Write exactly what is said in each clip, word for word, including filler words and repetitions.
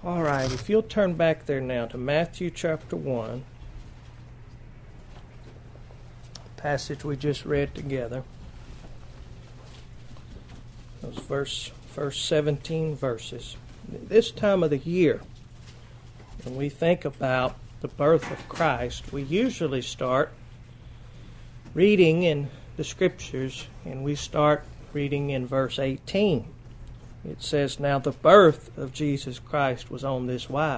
All right, if you'll turn back there now to Matthew chapter one, passage we just read together. Those verse, first seventeen verses. This time of the year, when we think about the birth of Christ, we usually start reading in the Scriptures, and we start reading in verse eighteen. It says, "Now the birth of Jesus Christ was on this wise."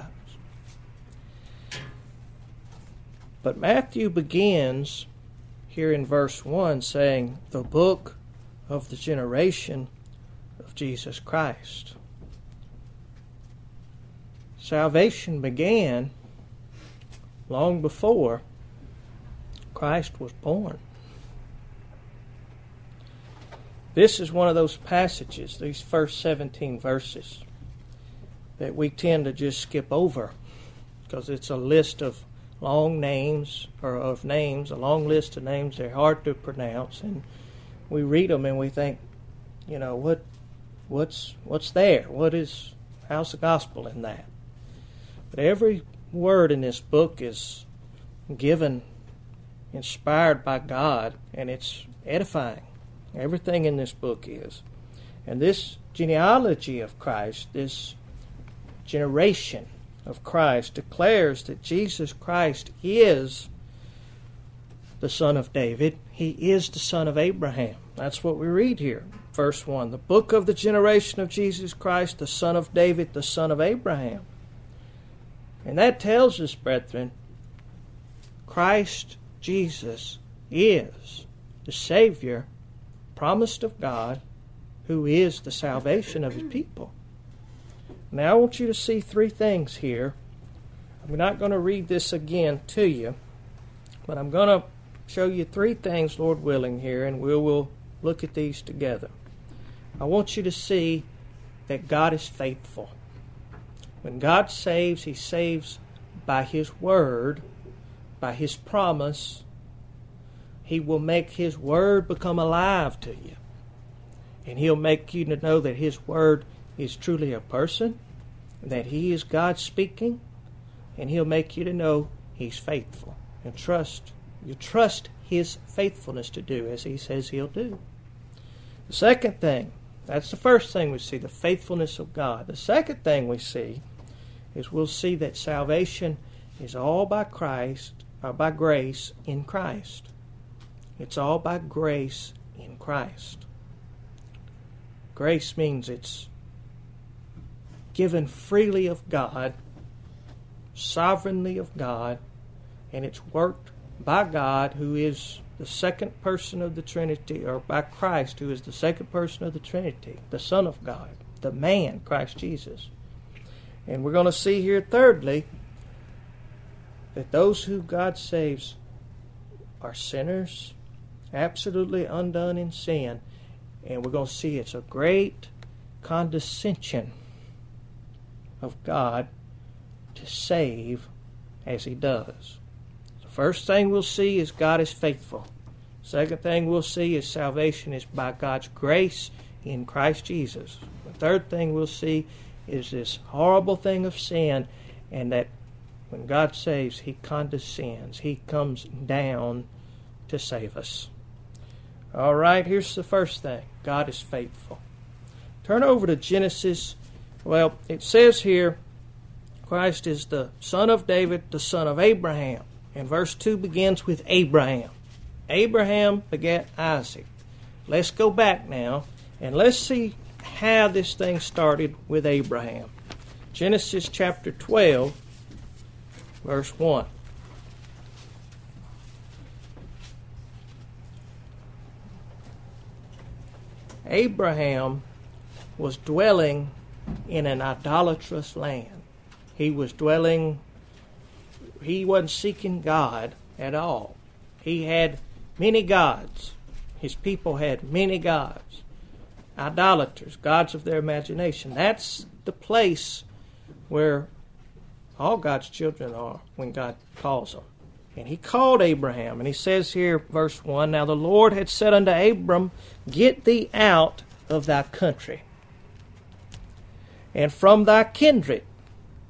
But Matthew begins here in verse one saying, "The book of the generation of Jesus Christ." Salvation began long before Christ was born. This is one of those passages, these first seventeen verses, that we tend to just skip over because it's a list of long names, or of names, a long list of names. They're hard to pronounce, and we read them and we think, you know, what, what's, what's there? What is, how's the gospel in that? But every word in this book is given, inspired by God, and it's edifying. Everything in this book is. And this genealogy of Christ, this generation of Christ, declares that Jesus Christ is the son of David. He is the son of Abraham. That's what we read here. Verse one, the book of the generation of Jesus Christ, the son of David, the son of Abraham. And that tells us, brethren, Christ Jesus is the Savior promised of God, who is the salvation of His people. Now I want you to see three things here. I'm not going to read this again to you, but I'm going to show you three things, Lord willing, here, and we will look at these together. I want you to see that God is faithful. When God saves, He saves by His word, by His promise. He will make His word become alive to you. And He'll make you to know that His word is truly a person, that He is God speaking, and He'll make you to know He's faithful. And trust, you trust His faithfulness to do as He says He'll do. The second thing, that's the first thing we see, the faithfulness of God. The second thing we see is we'll see that salvation is all by Christ, or by grace in Christ. It's all by grace in Christ. Grace means it's given freely of God, sovereignly of God, and it's worked by God, who is the second person of the Trinity, or by Christ, who is the second person of the Trinity, the Son of God, the man, Christ Jesus. And we're going to see here, thirdly, that those who God saves are sinners, absolutely undone in sin. And we're going to see it's a great condescension of God to save as He does. The first thing we'll see is God is faithful. Second thing we'll see is salvation is by God's grace in Christ Jesus. The third thing we'll see is this horrible thing of sin, and that when God saves, He condescends. He comes down to save us. All right, here's the first thing. God is faithful. Turn over to Genesis. Well, it says here, Christ is the son of David, the son of Abraham. And verse two begins with Abraham. Abraham begat Isaac. Let's go back now, and let's see how this thing started with Abraham. Genesis chapter twelve, verse one. Abraham was dwelling in an idolatrous land. He was dwelling, he wasn't seeking God at all. He had many gods. His people had many gods. Idolaters, gods of their imagination. That's the place where all God's children are when God calls them. And He called Abraham, and He says here, verse one, "Now the Lord had said unto Abram, Get thee out of thy country, and from thy kindred,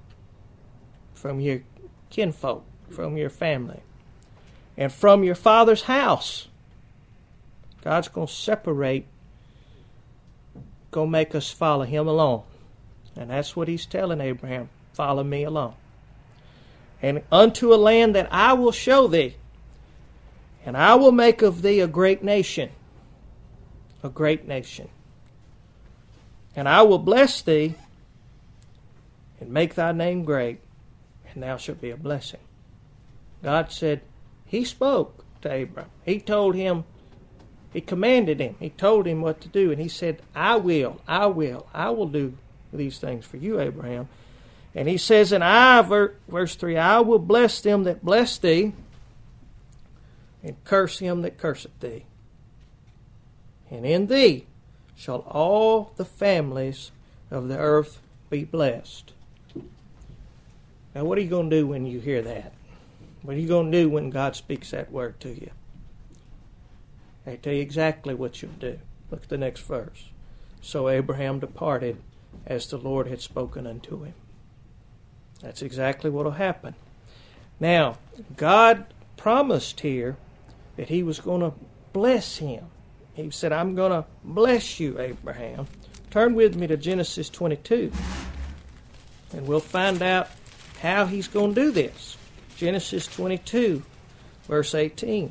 from your kinfolk, from your family, and from your father's house. God's going to separate, going to make us follow Him alone. And that's what He's telling Abraham, follow me alone. And unto a land that I will show thee, and I will make of thee a great nation, a great nation. And I will bless thee, and make thy name great, and thou shalt be a blessing. God said, He spoke to Abraham. He told him, He commanded him. He told him what to do. And He said, I will, I will, I will do these things for you, Abraham. And He says in I, verse three, I will bless them that bless thee, and curse him that curseth thee. And in thee shall all the families of the earth be blessed. Now, what are you going to do when you hear that? What are you going to do when God speaks that word to you? I tell you exactly what you'll do. Look at the next verse. So Abraham departed as the Lord had spoken unto him. That's exactly what will happen. Now, God promised here that He was going to bless him. He said, I'm going to bless you, Abraham. Turn with me to Genesis twenty-two, and we'll find out how He's going to do this. Genesis twenty-two, verse eighteen.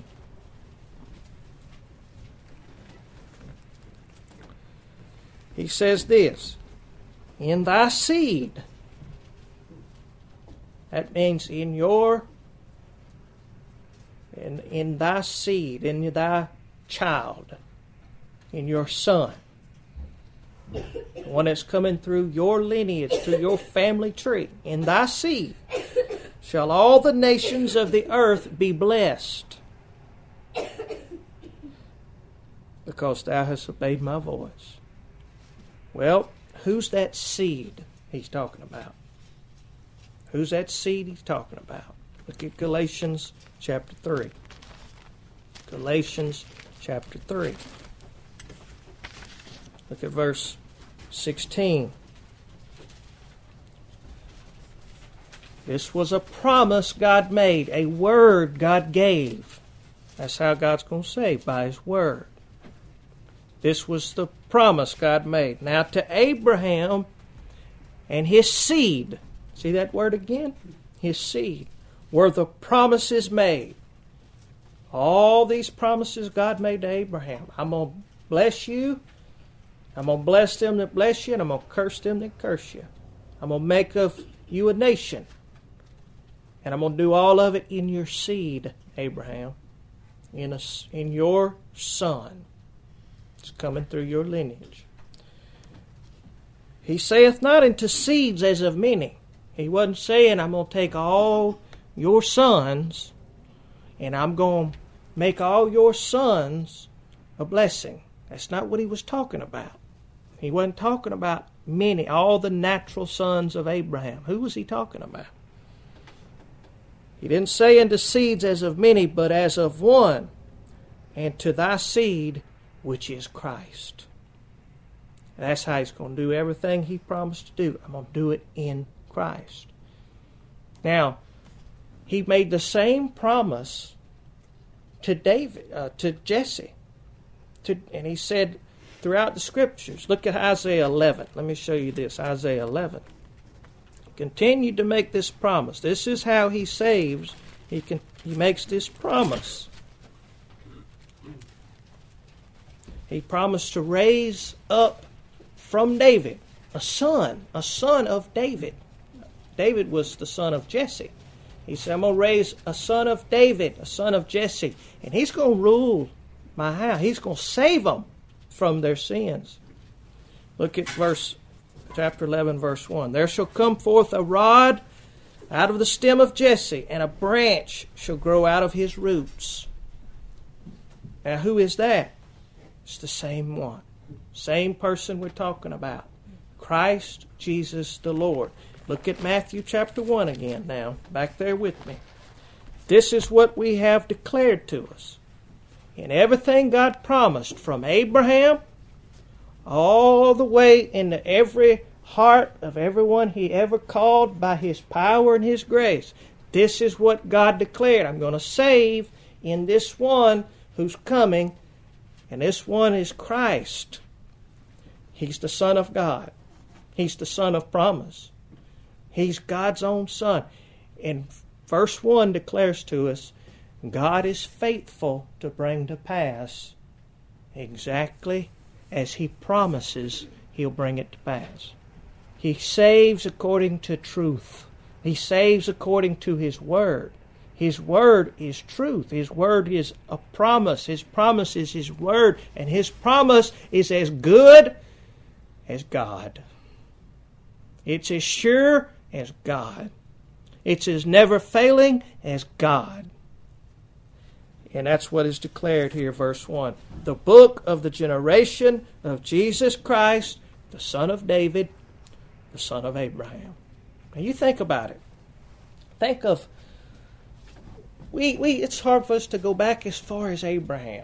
He says this, in thy seed. That means in your, in, in thy seed, in thy child, in your son. The one that's coming through your lineage, through your family tree. In thy seed shall all the nations of the earth be blessed, because thou hast obeyed my voice. Well, who's that seed He's talking about? Who's that seed He's talking about? Look at Galatians chapter three. Galatians chapter three. Look at verse sixteen. This was a promise God made, a word God gave. That's how God's going to save, by His word. This was the promise God made. Now to Abraham and his seed, see that word again? His seed, were the promises made. All these promises God made to Abraham. I'm going to bless you. I'm going to bless them that bless you, and I'm going to curse them that curse you. I'm going to make of you a nation. And I'm going to do all of it in your seed, Abraham. In, a, in your son. It's coming through your lineage. He saith not unto seeds as of many. He wasn't saying, I'm going to take all your sons and I'm going to make all your sons a blessing. That's not what He was talking about. He wasn't talking about many, all the natural sons of Abraham. Who was He talking about? He didn't say unto seeds as of many, but as of one, and to thy seed, which is Christ. And that's how He's going to do everything He promised to do. I'm going to do it in Christ. Now, He made the same promise to David, uh, to Jesse. To, and He said throughout the Scriptures, look at Isaiah eleven. Let me show you this, Isaiah eleven. Continued to make this promise. This is how He saves. He can. He makes this promise. He promised to raise up from David a son, a son of David. David was the son of Jesse. He said, I'm going to raise a son of David, a son of Jesse, and he's going to rule my house. He's going to save them from their sins. Look at verse chapter eleven, verse one. There shall come forth a rod out of the stem of Jesse, and a branch shall grow out of his roots. Now, who is that? It's the same one. Same person we're talking about. Christ Jesus the Lord. Look at Matthew chapter one again now. Back there with me. This is what we have declared to us. In everything God promised, from Abraham all the way into every heart of everyone he ever called by his power and his grace. This is what God declared. I'm going to save in this one who's coming, and this one is Christ. He's the Son of God. He's the Son of promise. He's God's own Son. And verse one declares to us, God is faithful to bring to pass exactly as He promises He'll bring it to pass. He saves according to truth. He saves according to His Word. His Word is truth. His Word is a promise. His promise is His Word. And His promise is as good as God. It's as sure as God. It's as never failing as God. And that's what is declared here, verse one. The book of the generation of Jesus Christ, the son of David, the son of Abraham. Now you think about it. Think of, we, we it's hard for us to go back as far as Abraham.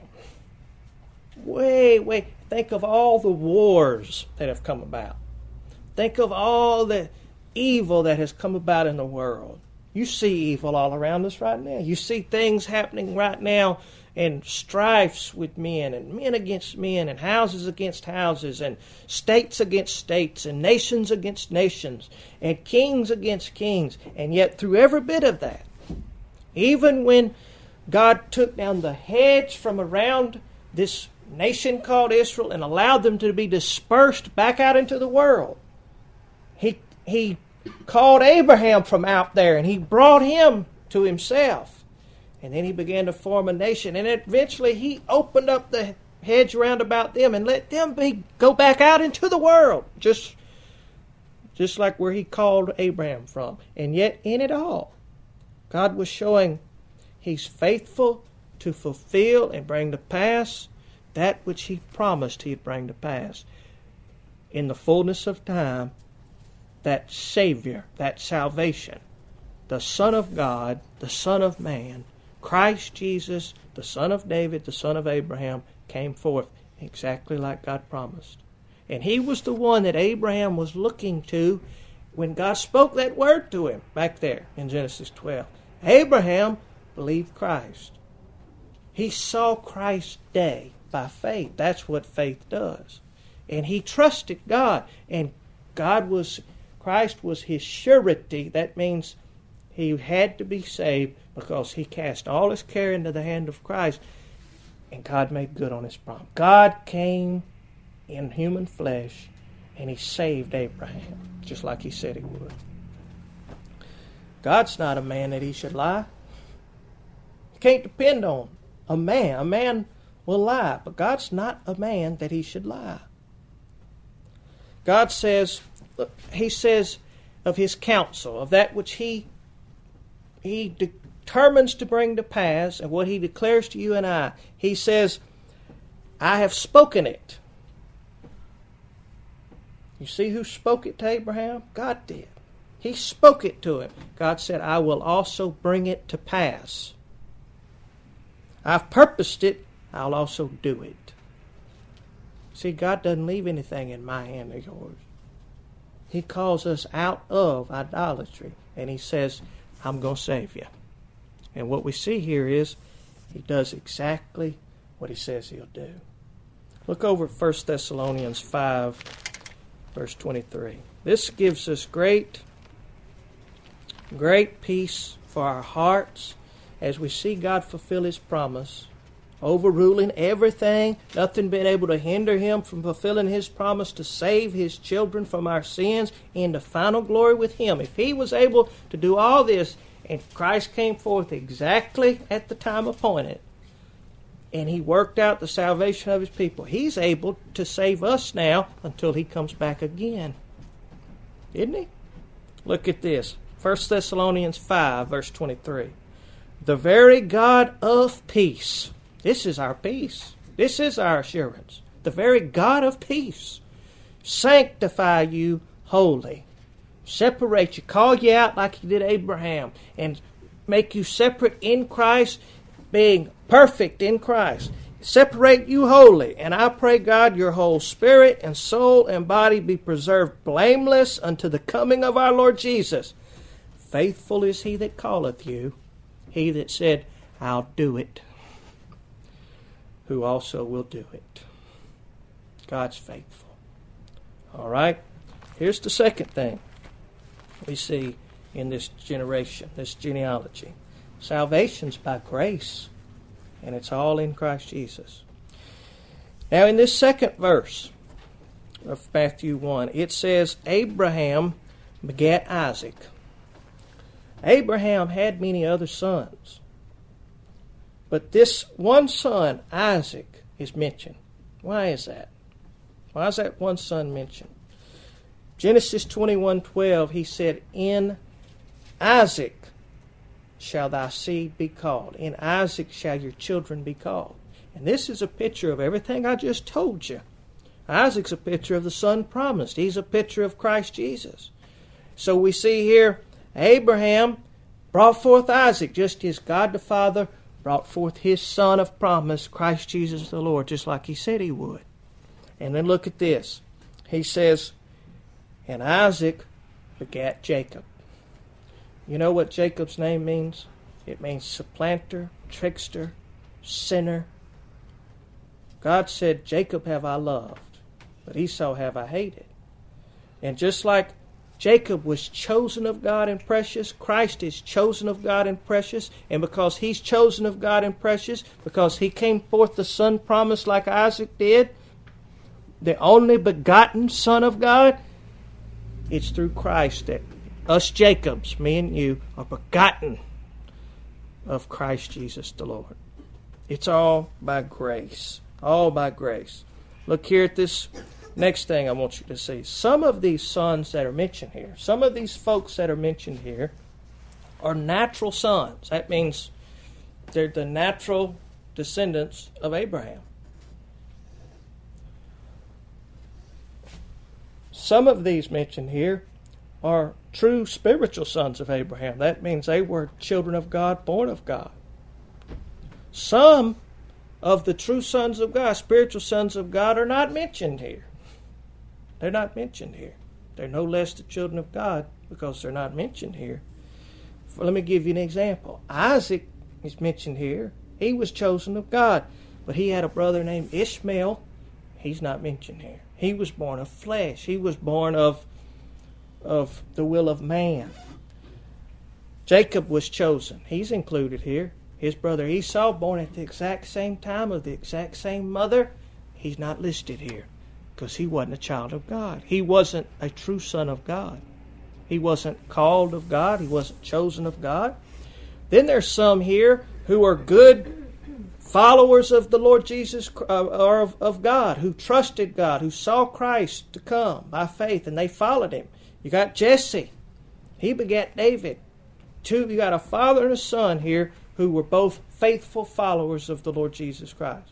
Way, way, think of all the wars that have come about. Think of all the evil that has come about in the world. You see evil all around us right now. You see things happening right now, and strifes with men, and men against men, and houses against houses, and states against states, and nations against nations, and kings against kings. And yet through every bit of that, even when God took down the hedge from around this nation called Israel and allowed them to be dispersed back out into the world, He He called Abraham from out there, and He brought him to Himself. And then He began to form a nation. And eventually He opened up the hedge round about them and let them be go back out into the world. Just, just like where He called Abraham from. And yet in it all, God was showing He's faithful to fulfill and bring to pass that which He promised He'd bring to pass. In the fullness of time, that Savior, that salvation, the Son of God, the Son of Man, Christ Jesus, the Son of David, the Son of Abraham, came forth exactly like God promised. And He was the one that Abraham was looking to when God spoke that word to him back there in Genesis twelve. Abraham believed Christ. He saw Christ's day by faith. That's what faith does. And he trusted God. And God was... Christ was his surety. That means he had to be saved because he cast all his care into the hand of Christ, and God made good on His promise. God came in human flesh, and He saved Abraham, just like He said He would. God's not a man that He should lie. You can't depend on a man. A man will lie, but God's not a man that He should lie. God says... He says of His counsel, of that which He He determines to bring to pass, and what He declares to you and I. He says, I have spoken it. You see who spoke it to Abraham? God did. He spoke it to him. God said, I will also bring it to pass. I've purposed it, I'll also do it. See, God doesn't leave anything in my hand or yours. He calls us out of idolatry, and He says, I'm going to save you. And what we see here is He does exactly what He says He'll do. Look over at First Thessalonians five, verse twenty-three. This gives us great, great peace for our hearts as we see God fulfill His promise, overruling everything, nothing being able to hinder Him from fulfilling His promise to save His children from our sins into final glory with Him. If He was able to do all this, and Christ came forth exactly at the time appointed, and He worked out the salvation of His people, He's able to save us now until He comes back again. Isn't He? Look at this. First Thessalonians five, verse twenty-three. The very God of peace. This is our peace. This is our assurance. The very God of peace sanctify you wholly. Separate you, call you out like He did Abraham, and make you separate in Christ, being perfect in Christ. separate you wholly. And I pray, God, your whole spirit and soul and body be preserved blameless unto the coming of our Lord Jesus. Faithful is he that calleth you, he that said, I'll do it, who also will do it. God's faithful. All right? Here's the second thing we see in this generation, this genealogy. Salvation's by grace, and it's all in Christ Jesus. Now, in this second verse of Matthew one, it says, Abraham begat Isaac. Abraham had many other sons, but this one son, Isaac, is mentioned. Why is that? Why is that one son mentioned? Genesis twenty-one twelve, he said, In Isaac shall thy seed be called. In Isaac shall your children be called. And this is a picture of everything I just told you. Isaac's a picture of the son promised. He's a picture of Christ Jesus. So we see here, Abraham brought forth Isaac, just as God the Father brought forth his son of promise, Christ Jesus the Lord, just like he said he would. And then look at this. He says, And Isaac begat Jacob. You know what Jacob's name means? It means supplanter, trickster, sinner. God said, Jacob have I loved, but Esau have I hated. And just like Jacob was chosen of God and precious, Christ is chosen of God and precious. And because he's chosen of God and precious, because he came forth the son promised like Isaac did, the only begotten Son of God, it's through Christ that us Jacobs, me and you, are begotten of Christ Jesus the Lord. It's all by grace. All by grace. Look here at this next thing I want you to see. Some of these sons that are mentioned here, some of these folks that are mentioned here, are natural sons. That means they're the natural descendants of Abraham. Some of these mentioned here are true spiritual sons of Abraham. That means they were children of God, born of God. Some of the true sons of God, spiritual sons of God, are not mentioned here. They're not mentioned here. They're no less the children of God because they're not mentioned here. Let me give you an example. Isaac is mentioned here. He was chosen of God, but he had a brother named Ishmael. He's not mentioned here. He was born of flesh. He was born of, of the will of man. Jacob was chosen. He's included here. His brother Esau, born at the exact same time of the exact same mother, he's not listed here because he wasn't a child of God. He wasn't a true son of God. He wasn't called of God. He wasn't chosen of God. Then there's some here who are good followers of the Lord Jesus, uh, or of, of God, who trusted God, who saw Christ to come by faith, and they followed him. You got Jesse. He begat David. Two, you got a father and a son here who were both faithful followers of the Lord Jesus Christ.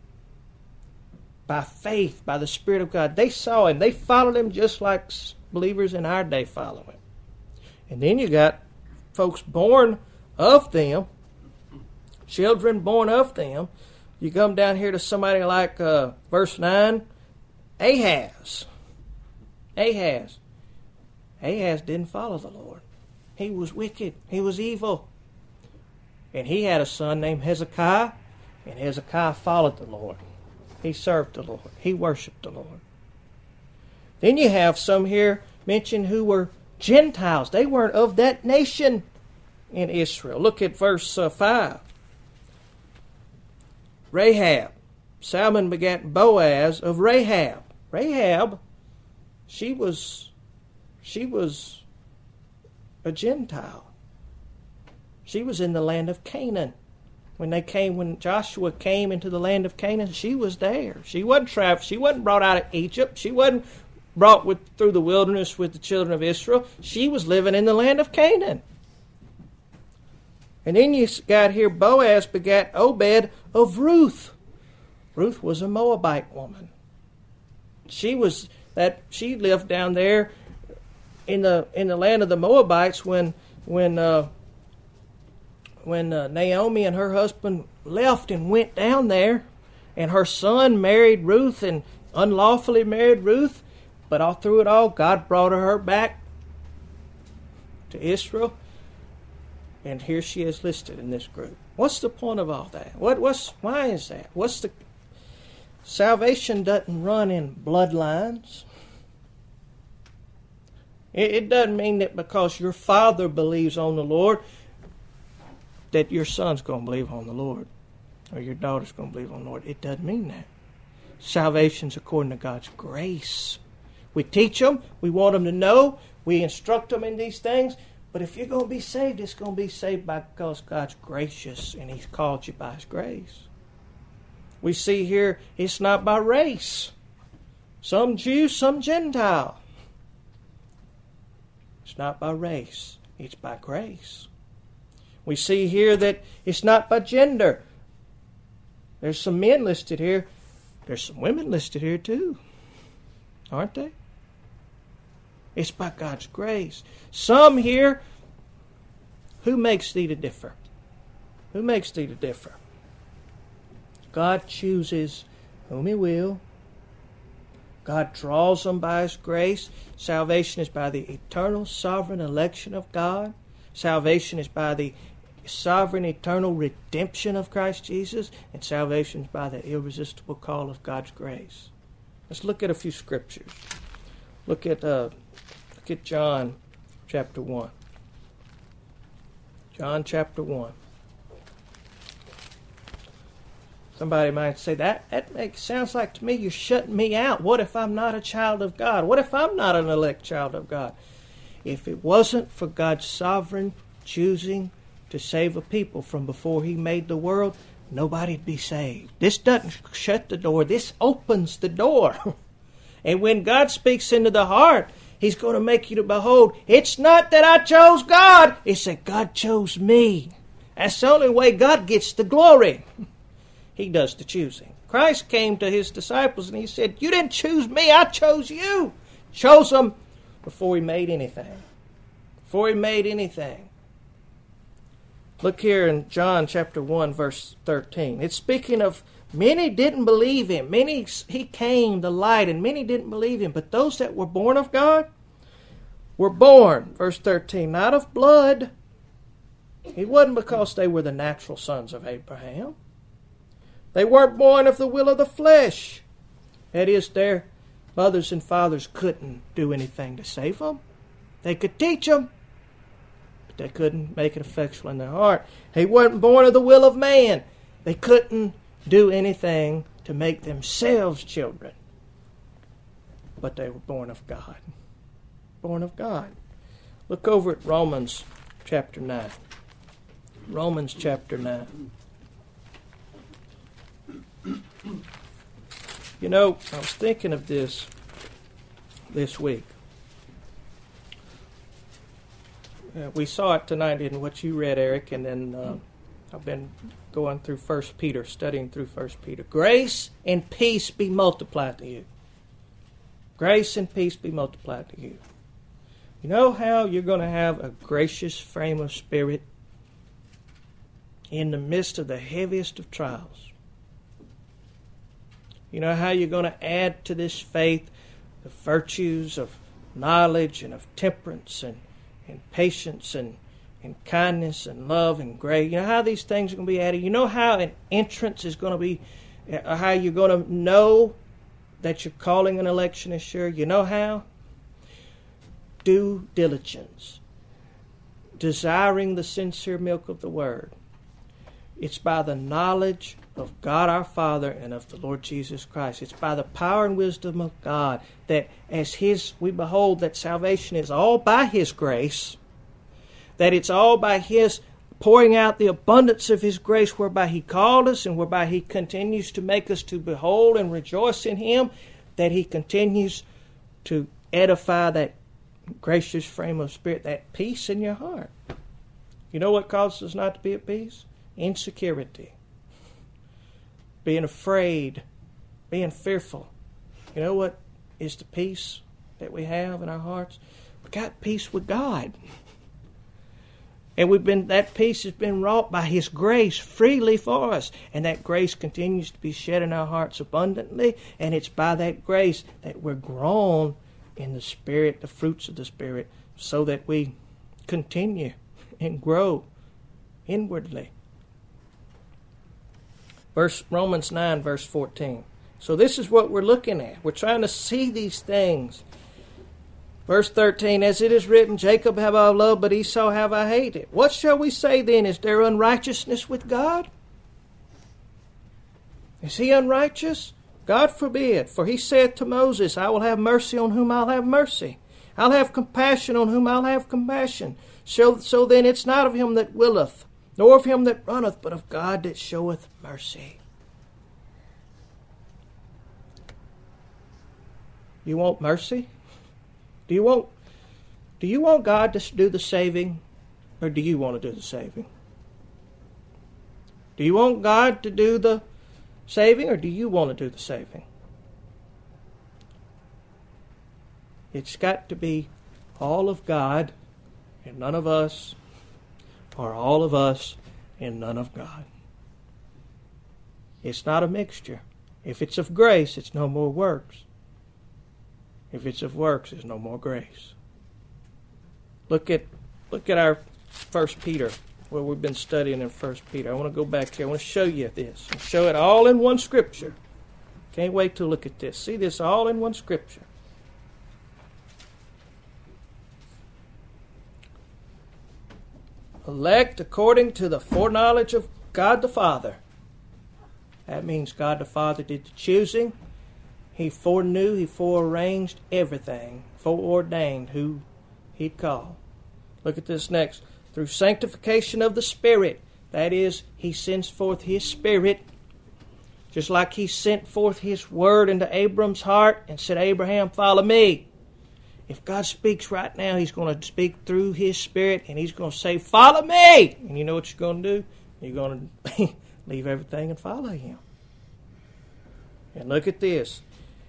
By faith, by the Spirit of God. They saw him. They followed him just like believers in our day follow him. And then you got folks born of them, children born of them. You come down here to somebody like uh, verse nine, Ahaz. Ahaz. Ahaz didn't follow the Lord. He was wicked. He was evil. And he had a son named Hezekiah, and Hezekiah followed the Lord. He served the Lord. He worshiped the Lord. Then you have some here mentioned who were Gentiles. They weren't of that nation in Israel. Look at verse uh, five. Rahab. Salmon begat Boaz of Rahab. Rahab, she was, she was a Gentile. She was in the land of Canaan. When they came, when Joshua came into the land of Canaan, she was there. She wasn't trapped. She wasn't brought out of Egypt. She wasn't brought with, through the wilderness with the children of Israel. She was living in the land of Canaan. And then you got here, Boaz begat Obed of Ruth. Ruth was a Moabite woman. She was that she lived down there in the in the land of the Moabites when when uh, when uh, Naomi and her husband left and went down there. and her son married Ruth and unlawfully married Ruth, but all through it all, God brought her back to Israel, and here she is listed in this group. What's the point of all that? What? What's? Why is that? What's the salvation doesn't run in bloodlines. It, it doesn't mean that because your father believes on the Lord that your son's going to believe on the Lord or your daughter's going to believe on the Lord. It doesn't mean that. Salvation's according to God's grace. We teach them. We want them to know. We instruct them in these things. But if you're going to be saved, it's going to be saved by because God's gracious and He's called you by His grace. We see here it's not by race. Some Jew, some Gentile. It's not by race. It's by grace. We see here that it's not by gender. There's some men listed here. There's some women listed here too. Aren't they? It's by God's grace. Some here, who makes thee to differ? Who makes thee to differ? God chooses whom He will. God draws them by His grace. Salvation is by the eternal sovereign election of God. Salvation is by the sovereign eternal redemption of Christ Jesus. And salvation is by the irresistible call of God's grace. Let's look at a few scriptures. Look at uh, look at John chapter one. John chapter one. Somebody might say, that, that makes, sounds like to me you're shutting me out. What if I'm not a child of God? What if I'm not an elect child of God? If it wasn't for God's sovereign choosing to save a people from before He made the world, nobody'd be saved. This doesn't shut the door. This opens the door. And when God speaks into the heart, He's going to make you to behold. It's not that I chose God. It's that God chose me. That's the only way God gets the glory. He does the choosing. Christ came to His disciples and He said, you didn't choose me, I chose you. Chose them before He made anything. Before He made anything. Look here in John chapter one, verse thirteen. It's speaking of many didn't believe Him. Many, He came, the light, and many didn't believe Him. But those that were born of God were born, verse thirteen, not of blood. It wasn't because they were the natural sons of Abraham. They weren't born of the will of the flesh. That is, their mothers and fathers couldn't do anything to save them. They could teach them, but they couldn't make it effectual in their heart. They weren't born of the will of man. They couldn't do anything to make themselves children. But they were born of God. Born of God. Look over at Romans chapter nine. Romans chapter nine. You know, I was thinking of this this week. Uh, we saw it tonight in what you read, Eric, and then uh, I've been going through First Peter, studying through First Peter. Grace and peace be multiplied to you. Grace and peace be multiplied to you. You know how you're going to have a gracious frame of spirit in the midst of the heaviest of trials? You know how you're going to add to this faith the virtues of knowledge and of temperance and, and patience and, and kindness and love and grace. You know how these things are going to be added. You know how an entrance is going to be, uh, how you're going to know that your calling and election is sure. You know how? Due diligence. Desiring the sincere milk of the Word. It's by the knowledge of God our Father and of the Lord Jesus Christ. It's by the power and wisdom of God that as His, we behold that salvation is all by His grace, that it's all by His pouring out the abundance of His grace whereby He called us and whereby He continues to make us to behold and rejoice in Him, that He continues to edify that gracious frame of spirit, that peace in your heart. You know what causes us not to be at peace? Insecurity. Being afraid. Being fearful. You know what is the peace that we have in our hearts? We got peace with God. And we've been that peace has been wrought by His grace freely for us. And that grace continues to be shed in our hearts abundantly. And it's by that grace that we're grown in the Spirit, the fruits of the Spirit, so that we continue and grow inwardly. Verse Romans nine, verse fourteen. So this is what we're looking at. We're trying to see these things. Verse thirteen, as it is written, Jacob have I loved, but Esau have I hated. What shall we say then? Is there unrighteousness with God? Is He unrighteous? God forbid. For He said to Moses, I will have mercy on whom I'll have mercy. I'll have compassion on whom I'll have compassion. So, so then it's not of him that willeth, nor of him that runneth, but of God that showeth mercy. You want mercy? Do you want do you want God to do the saving, or do you want to do the saving? Do you want God to do the saving, or do you want to do the saving? It's got to be all of God and none of us, or all of us and none of God. It's not a mixture. If it's of grace, it's no more works. If it's of works, there's no more grace. Look at look at our First Peter, where we've been studying in First Peter. I want to go back here. I want to show you this. And show it all in one scripture. Can't wait to look at this. See this all in one scripture. Elect according to the foreknowledge of God the Father. That means God the Father did the choosing. He foreknew, He forearranged everything, foreordained who He'd call. Look at this next. Through sanctification of the Spirit. That is, He sends forth His Spirit. Just like He sent forth His Word into Abram's heart and said, Abraham, follow me. If God speaks right now, He's going to speak through His Spirit, and He's going to say, follow me. And you know what you're going to do? You're going to leave everything and follow Him. And look at this.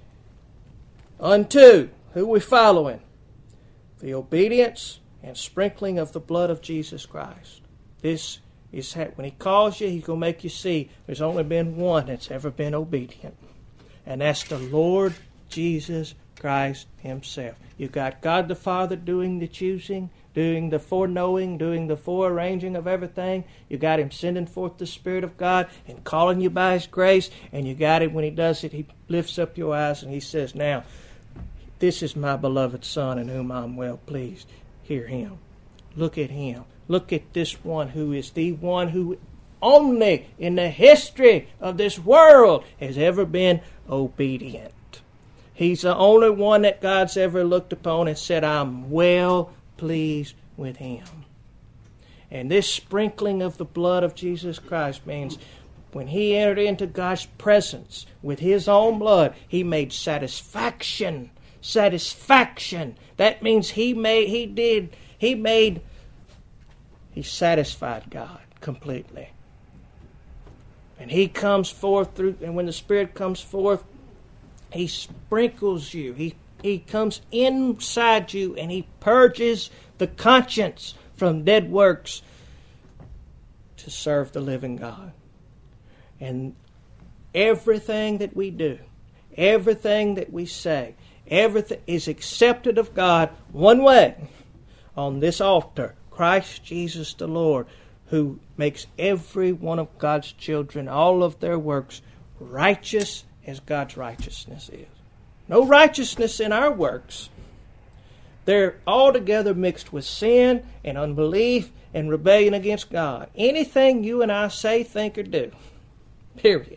Unto, who we following? The obedience and sprinkling of the blood of Jesus Christ. This is how, when He calls you, He's going to make you see there's only been one that's ever been obedient. And that's the Lord Jesus Christ Himself. You've got God the Father doing the choosing, doing the foreknowing, doing the forearranging of everything. You got Him sending forth the Spirit of God and calling you by His grace. And you got it when He does it, He lifts up your eyes and He says, now, this is my beloved Son in whom I'm well pleased. Hear Him. Look at Him. Look at this one who is the one who only in the history of this world has ever been obedient. He's the only one that God's ever looked upon and said, I'm well pleased with Him. And this sprinkling of the blood of Jesus Christ means when He entered into God's presence with His own blood, He made satisfaction. Satisfaction. That means He made, He did, He made, He satisfied God completely. And He comes forth through, and when the Spirit comes forth, He sprinkles you. He, he comes inside you and He purges the conscience from dead works to serve the living God. And everything that we do, everything that we say, everything is accepted of God one way, on this altar, Christ Jesus the Lord, who makes every one of God's children, all of their works, righteous as God's righteousness is. No righteousness in our works. They're altogether mixed with sin and unbelief and rebellion against God. Anything you and I say, think, or do. Period.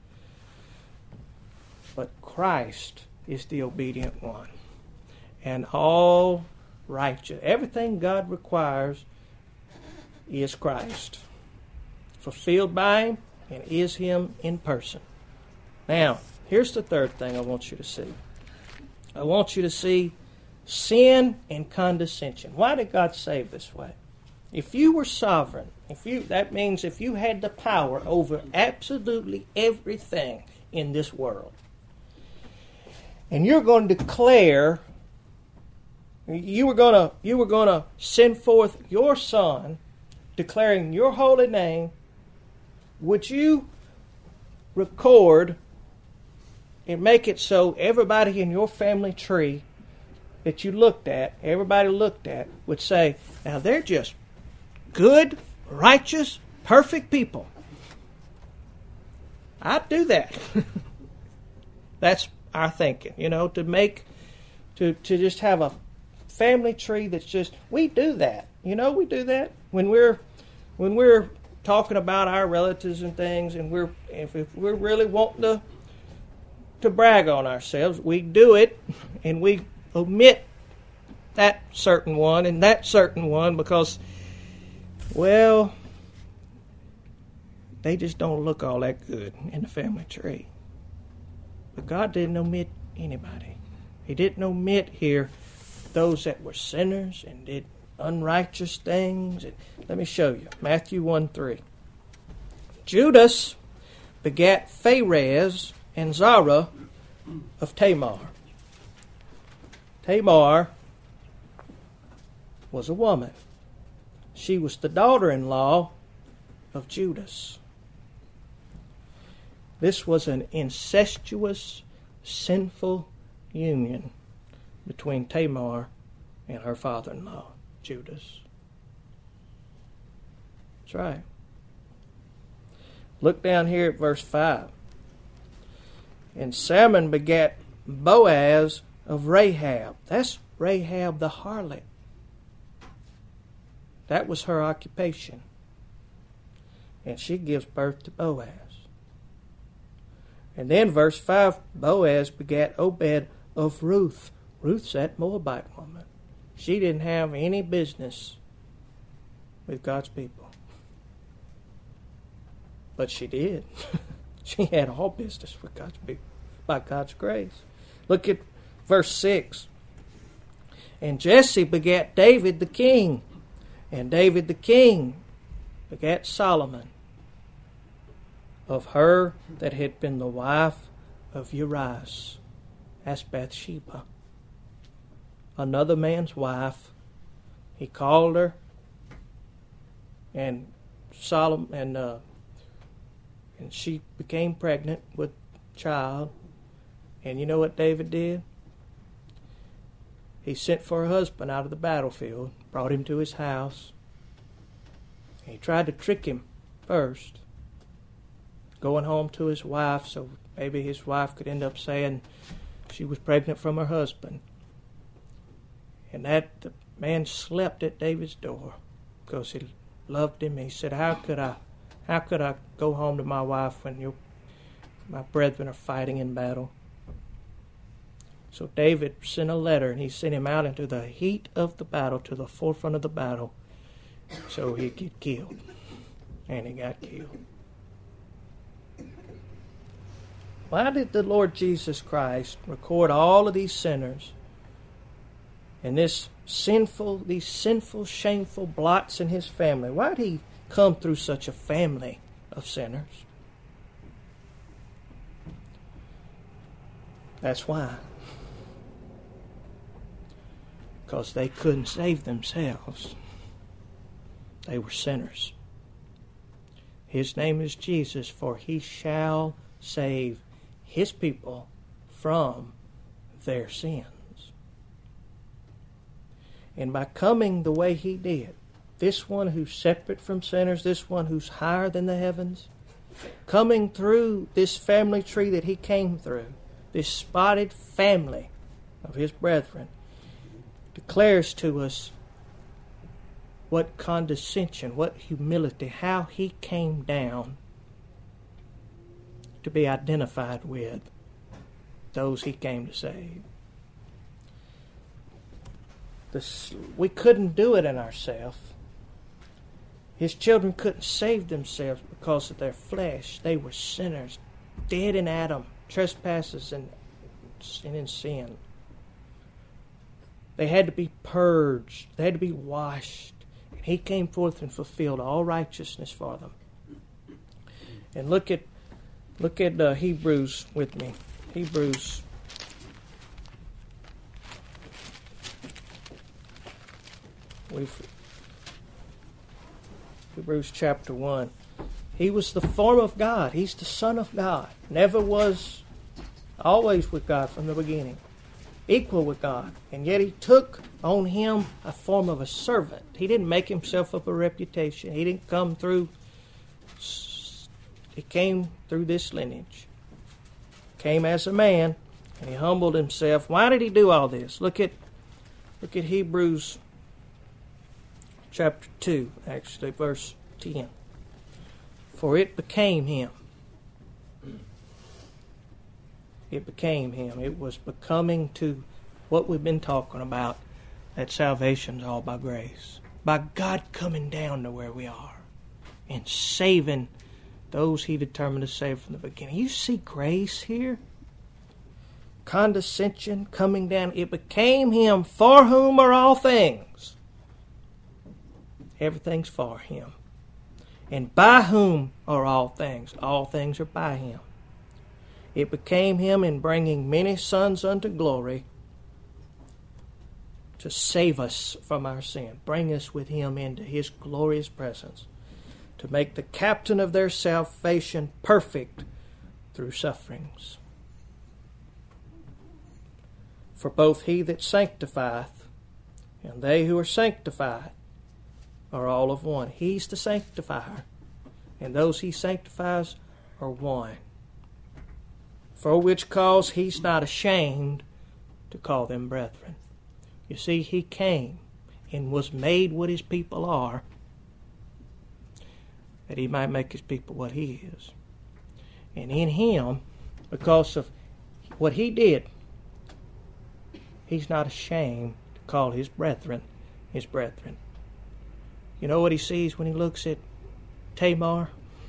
But Christ is the obedient one. And all righteous. Everything God requires is Christ. Fulfilled by Him and is Him in person. Now, here's the third thing I want you to see. I want you to see sin and condescension. Why did God save this way? If you were sovereign, if you that means if you had the power over absolutely everything in this world, and you're going to declare, you were going to you were going to send forth your Son declaring your holy name, would you record and make it so everybody in your family tree that you looked at, everybody looked at, would say, now they're just good, righteous, perfect people. I'd do that. That's our thinking, you know, to make, to, to just have a family tree that's just, we do that. You know, we do that when we're, when we're talking about our relatives and things, and we're, if, if we're really wanting to, to brag on ourselves, we do it, and we omit that certain one and that certain one because, well, they just don't look all that good in the family tree. But God didn't omit anybody. He didn't omit here those that were sinners and did unrighteous things. And let me show you. Matthew one three. Judas begat Pharez and Zara of Tamar. Tamar was a woman. She was the daughter-in-law of Judas. This was an incestuous, sinful union between Tamar and her father-in-law, Judas. That's right. Look down here at verse five. And Salmon begat Boaz of Rahab. That's Rahab the harlot. That was her occupation. And she gives birth to Boaz. And then verse five, Boaz begat Obed of Ruth. Ruth's that Moabite woman. She didn't have any business with God's people. But she did. She had all business with God's people by God's grace. Look at verse six. And Jesse begat David the king. And David the king begat Solomon of her that had been the wife of Uriah. That's Bathsheba. Another man's wife. He called her, and Solomon and uh, and she became pregnant with child. And you know what David did? He sent for her husband out of the battlefield, brought him to his house. He tried to trick him first, going home to his wife, so maybe his wife could end up saying she was pregnant from her husband. And that the man slept at David's door because he loved him. He said, "How could I, how could I go home to my wife when you, my brethren are fighting in battle?" So David sent a letter, and he sent him out into the heat of the battle, to the forefront of the battle, so he'd get killed. And he got killed. Why did the Lord Jesus Christ record all of these sinners and this sinful, these sinful, shameful blots in his family? Why did he come through such a family of sinners? That's why. Because they couldn't save themselves. They were sinners. His name is Jesus, for he shall save his people from their sins. And by coming the way he did, this one who's separate from sinners, this one who's higher than the heavens, coming through this family tree that he came through, this spotted family of his brethren, declares to us what condescension, what humility, how he came down to be identified with those he came to save. This, we couldn't do it in ourselves. His children couldn't save themselves because of their flesh. They were sinners, dead in Adam, trespasses and, and in sin. They had to be purged. They had to be washed. And he came forth and fulfilled all righteousness for them. And look at look at uh, Hebrews with me. Hebrews. We've Hebrews chapter one. He was the form of God. He's the Son of God. Never was, always with God from the beginning. Equal with God. And yet He took on Him a form of a servant. He didn't make Himself up a reputation. He didn't come through, He came through this lineage. Came as a man, and He humbled Himself. Why did He do all this? Look at, look at Hebrews chapter two, actually, verse ten. For it became Him. It became Him. It was becoming to what we've been talking about, that salvation's all by grace. By God coming down to where we are and saving those He determined to save from the beginning. You see grace here? Condescension coming down. It became Him for whom are all things. Everything's for Him. And by whom are all things? All things are by Him. It became Him in bringing many sons unto glory to save us from our sin. Bring us with Him into His glorious presence. To make the captain of their salvation perfect through sufferings. For both He that sanctifieth and they who are sanctified are all of one. He's the sanctifier, and those He sanctifies are one. For which cause He's not ashamed to call them brethren. You see, He came and was made what His people are, that He might make His people what He is. And in Him, because of what He did, He's not ashamed to call His brethren His brethren. You know what He sees when He looks at Tamar?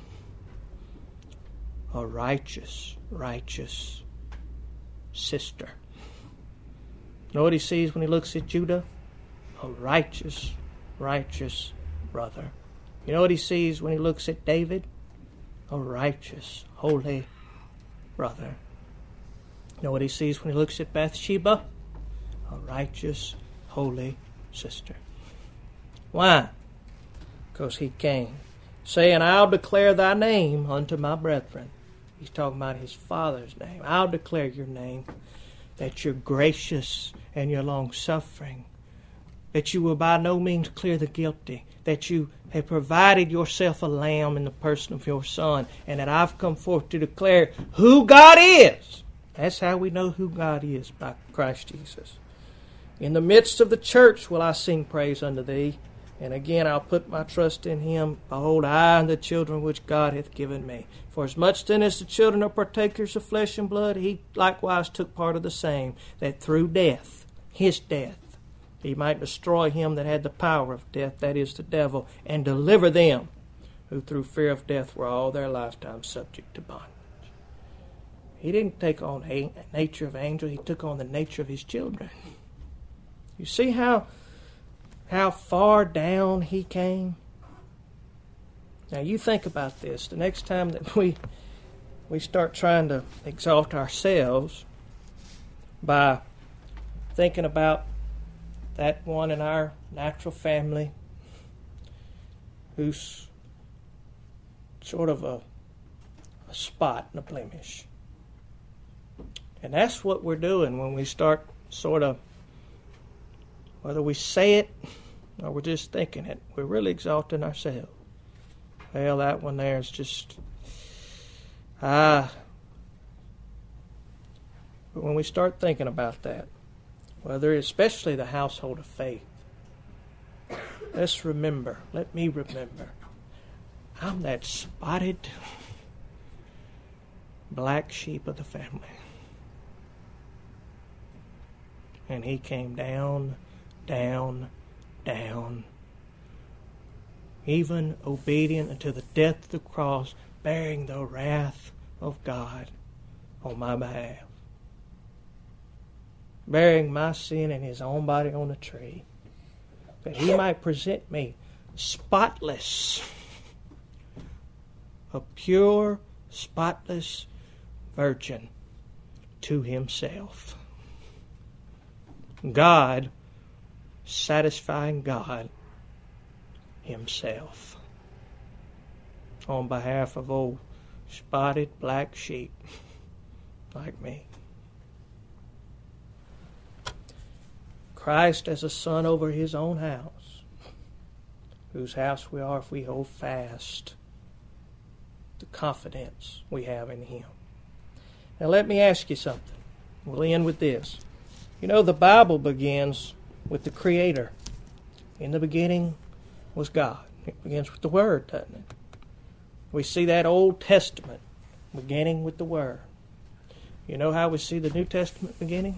A righteous, righteous sister. You know what He sees when He looks at Judah? A righteous, righteous brother. You know what He sees when He looks at David? A righteous, holy brother. You know what He sees when He looks at Bathsheba? A righteous, holy sister. Why? Because He came, saying, I'll declare Thy name unto my brethren. He's talking about His Father's name. I'll declare Your name, that You're gracious and You're long-suffering, that You will by no means clear the guilty, that You have provided Yourself a lamb in the person of Your Son, and that I've come forth to declare who God is. That's how we know who God is, by Christ Jesus. In the midst of the church will I sing praise unto Thee. And again, I'll put my trust in Him. Behold, I and the children which God hath given me. For as much then as the children are partakers of flesh and blood, He likewise took part of the same, that through death, His death, He might destroy him that had the power of death, that is, the devil, and deliver them who through fear of death were all their lifetime subject to bondage. He didn't take on a nature of angels. He took on the nature of His children. You see how... How far down He came? Now you think about this. The next time that we we start trying to exalt ourselves by thinking about that one in our natural family who's sort of a, a spot and a blemish. And that's what we're doing when we start sort of, whether we say it or we're just thinking it, we're really exalting ourselves. Well, that one there is just, ah. But when we start thinking about that, whether especially the household of faith, let's remember, let me remember, I'm that spotted black sheep of the family. And He came down, down, down, even obedient unto the death of the cross, bearing the wrath of God on my behalf, bearing my sin in His own body on the tree, that He might present me spotless, a pure, spotless virgin to Himself. God, satisfying God Himself. on behalf of old spotted black sheep like me. Christ as a son over his own house, whose house we are if we hold fast the confidence we have in him. Now let me ask you something. We'll end with this. You know, the Bible begins with the Creator. In the beginning was God. It begins with the Word, doesn't it? We see that Old Testament beginning with the Word. You know how we see the New Testament beginning?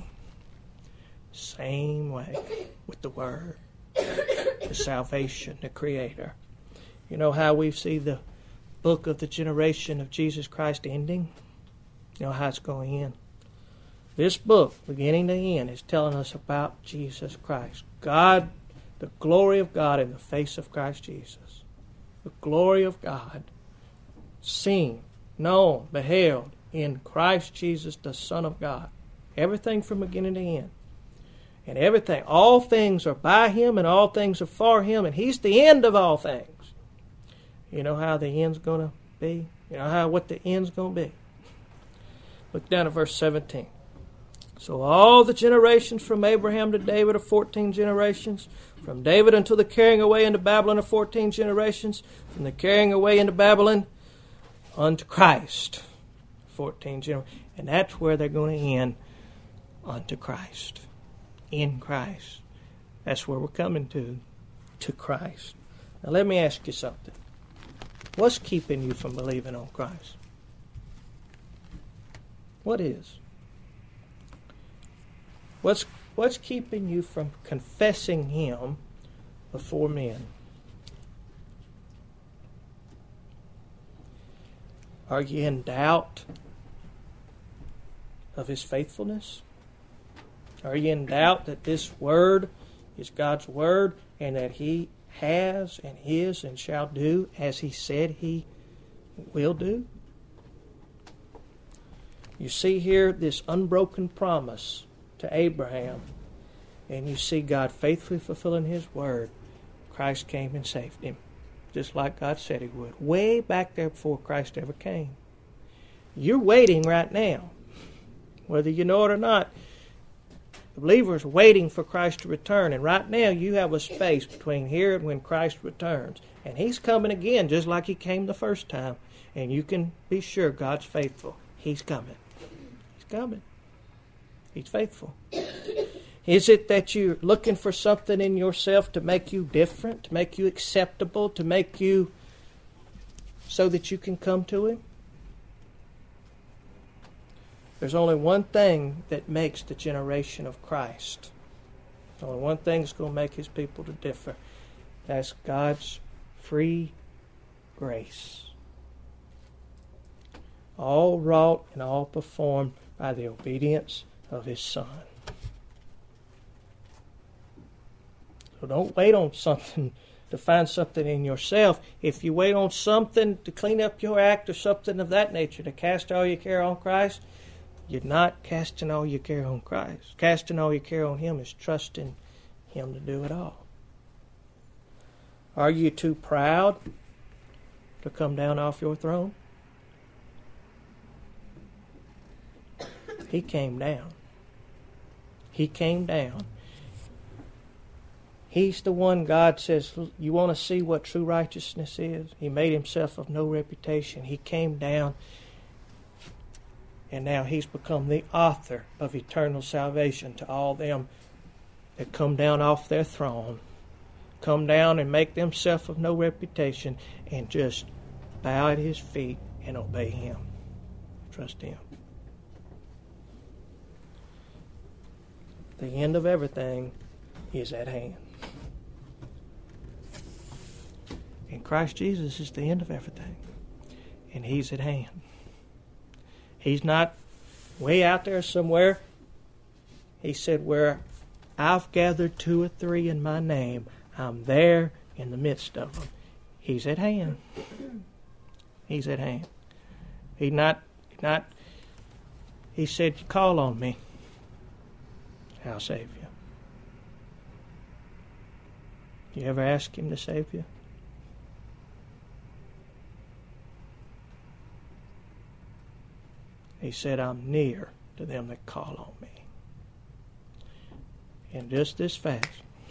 Same way, with the Word. The salvation, the Creator. You know how we see the book of the generation of Jesus Christ ending? You know how it's going to end? This book, beginning to end, is telling us about Jesus Christ. God, the glory of God in the face of Christ Jesus. The glory of God seen, known, beheld in Christ Jesus, the Son of God. Everything from beginning to end. And everything, all things are by him and all things are for him, and he's the end of all things. You know how the end's going to be? You know how what the end's going to be? Look down at verse seventeen. So all the generations from Abraham to David are fourteen generations. From David until the carrying away into Babylon are fourteen generations. From the carrying away into Babylon unto Christ, fourteen generations. And that's where they're going to end, unto Christ. In Christ. That's where we're coming to, to Christ. Now let me ask you something. What's keeping you from believing on Christ? What is? What's what's keeping you from confessing him before men? Are you in doubt of his faithfulness? Are you in doubt that this word is God's word and that he has and is and shall do as he said he will do? You see here this unbroken promise to Abraham, and you see God faithfully fulfilling his word. Christ came and saved him, just like God said he would, way back there before Christ ever came. You're waiting right now, whether you know it or not. The believer is waiting for Christ to return, and right now you have a space between here and when Christ returns, and he's coming again just like he came the first time, and you can be sure God's faithful. He's coming. He's coming. He's faithful. Is it that you're looking for something in yourself to make you different, to make you acceptable, to make you so that you can come to him? There's only one thing that makes the generation of Christ. Only one thing that's going to make his people to differ. That's God's free grace. All wrought and all performed by the obedience of his Son. So don't wait on something to find something in yourself. If you wait on something to clean up your act or something of that nature, to cast all your care on Christ, you're not casting all your care on Christ. Casting all your care on him is trusting him to do it all. Are you too proud to come down off your throne? He came down. He came down. He's the one God says, you want to see what true righteousness is? He made himself of no reputation. He came down, and now he's become the author of eternal salvation to all them that come down off their throne, come down and make themselves of no reputation, and just bow at his feet and obey him. Trust him. The end of everything is at hand. And Christ Jesus is the end of everything. And he's at hand. He's not way out there somewhere. He said, where I've gathered two or three in my name, I'm there in the midst of them. He's at hand. He's at hand. He not, not, he said, call on me. I'll save you. You ever ask him to save you? He said, I'm near to them that call on me. And just this fast,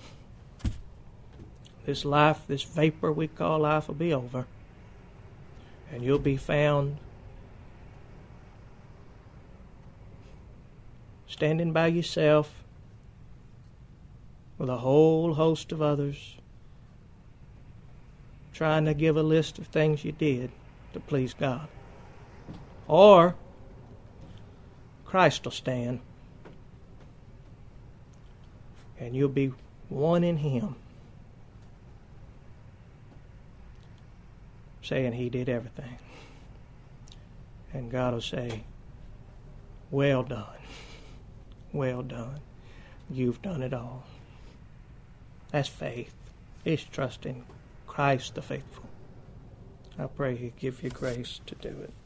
this life, this vapor we call life will be over. And you'll be found standing by yourself with a whole host of others, trying to give a list of things you did to please God. Or Christ will stand, and you'll be one in Him, saying He did everything. And God will say, well done, well done. You've done it all. That's faith. It's trusting Christ the faithful. I pray He give you grace to do it.